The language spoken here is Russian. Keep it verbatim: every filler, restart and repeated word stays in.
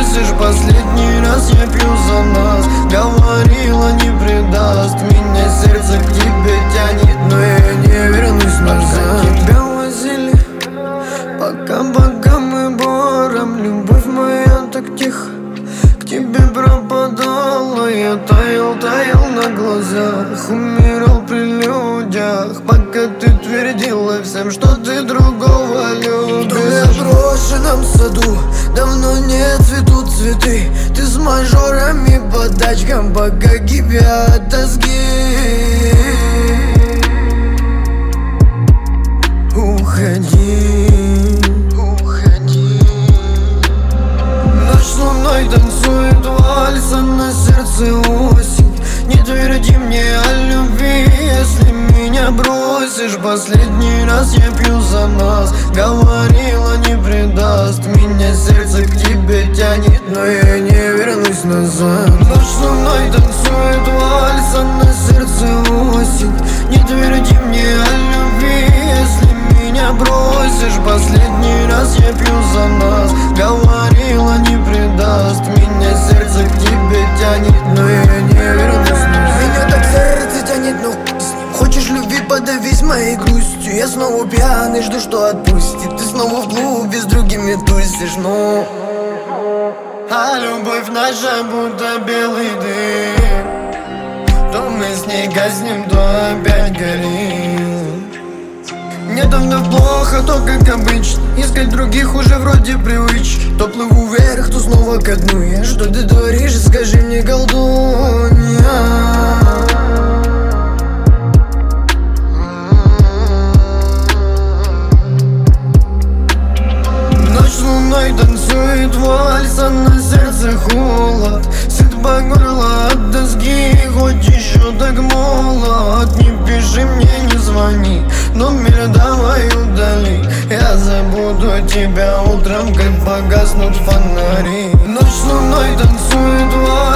бросишь последний раз, я пью за нас. Говорила, не предаст, меня сердце к тебе тянет, но я не вернусь назад. Пока тебя возили, пока пока мы бором, любовь моя так тихо к тебе пропадала. Я таял, таял на глазах, умирал при людях, пока ты твердила всем, что ты другого любишь. В заброшенном саду давно не цветут цветы, ты с мажорами по тачкам, пока кипят тоски. Уходи, уходи. Ночь с луной танцует вальс, а на сердце осень. Не тверди мне о любви, если меня бросишь последний раз, я пью за нас. Говорила, не предаст, меня сердце к тебе тянет, но я не вернусь назад. Ночь с луной танцует вальс, а на сердце осень. Не тверди мне о любви, если меня бросишь последний раз, я пью за нас. Говорила, не предаст, меня сердце к тебе тянет, но я не вернусь назад. Меня так сердце тянет, но с ним. Хочешь любви, подавись моей грустью. Я снова пьяный, жду, что отпустит. Ты снова в клубе с другими тусишь, ну. А любовь наша будто белый дым, то мы с ней гаснем, то опять горим. Мне давно плохо, то как обычно. Искать других уже вроде привычно. То плыву вверх, то снова ко дну. Я что ты творишь, скажи мне, колдунья. Ночь с луной танцует вальс, а на сердце холод. Сыт по горло от доски, хоть еще так молод. Не пиши мне, не звони, номер давай удали. Я забуду тебя утром, как погаснут фонари. Ночь с луной танцует вальс.